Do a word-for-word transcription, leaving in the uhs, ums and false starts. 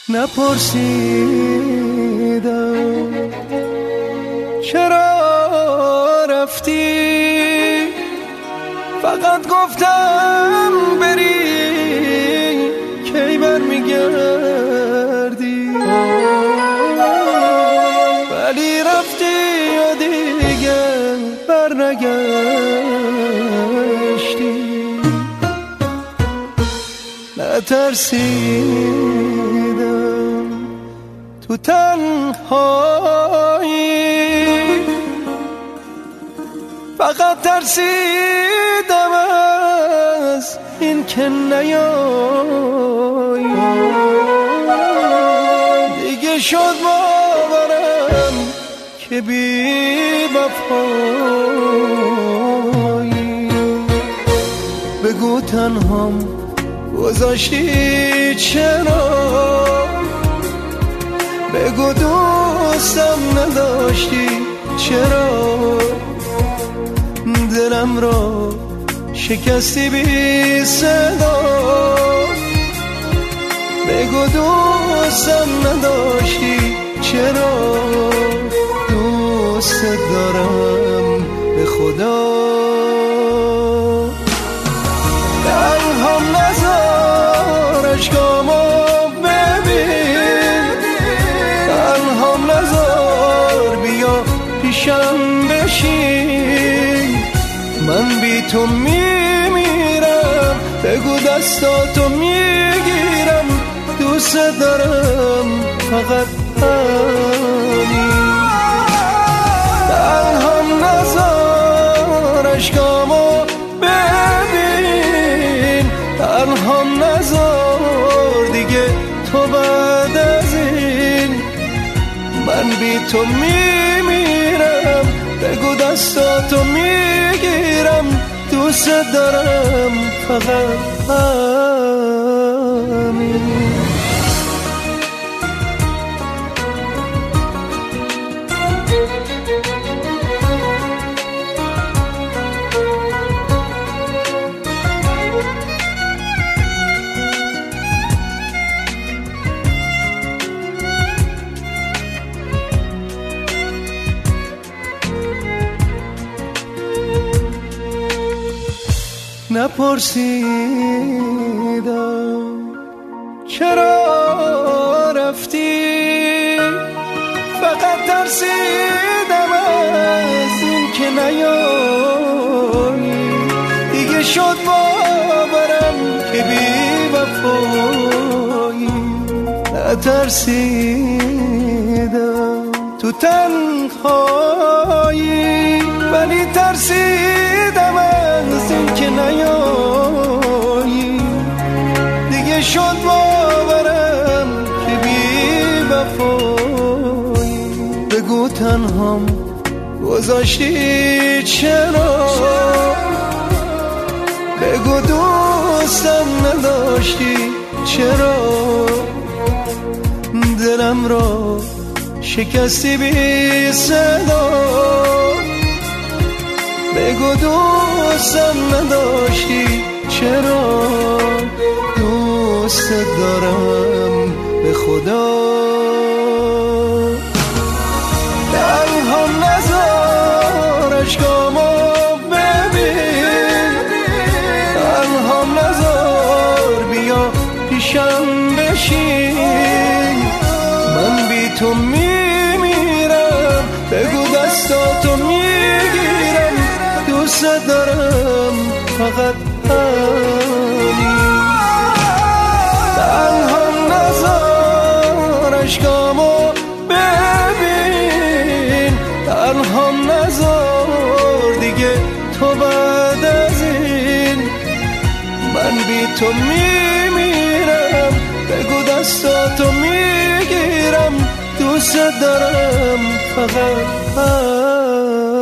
نپرسیدم چرا رفتی، فقط گفتم بری کی برمیگردی، ولی رفتی و دیگه برنگشتی. نترسیدم تو تنهایی، فقط ترسیدم از این که نیایی. دیگه شد باورم که بی وفایی. بگو تنهام گذاشتی چرا، بگو دوستم نداشتی چرا، دلم را شکستی بی صدا. بگو دوستم نداشتی چرا، دوست دارم به خدا. تنهام نذار عشقامو ببین، تنهام نذار بیا پیشم بشین. من بی تو میمیرم، بگو دستاتو میگیرم، دوست دارم فقط همین. تنهام نذار عشقامو ببین، تنهام نذار دیگه تو بعد از این. من بی تو میمیرم، بگو دستاتو میگیرم، دوست دارم فقط همین. نپرسیدم چرا رفتی، فقط ترسیدم از این که نیایی. دیگه شد باورم که بی وفایی. نترسیدم تو تنهایی، ولی ترسیدم از این که نیایی. دیگه شد باورم که بی وفایی. بگو تنهام گذاشتی چرا، بگو دوستم نداشتی چرا، دلم را شکستی بی صدا. بگو دوستم نداشتی چرا، دوست دارم به خدا. تنهام نذار عشقامو ببین، تنهام نذار بیا پیشم بشین. من بی تو میمیرم، بگو دستاتو میگیرم، دوست دارم فقط همین. تنهام نذار عشقامو ببین، تنهام نذار دیگه تو بعد از این. من بی تو میمیرم، بگو دستاتو میگیرم، دوست دارم فقط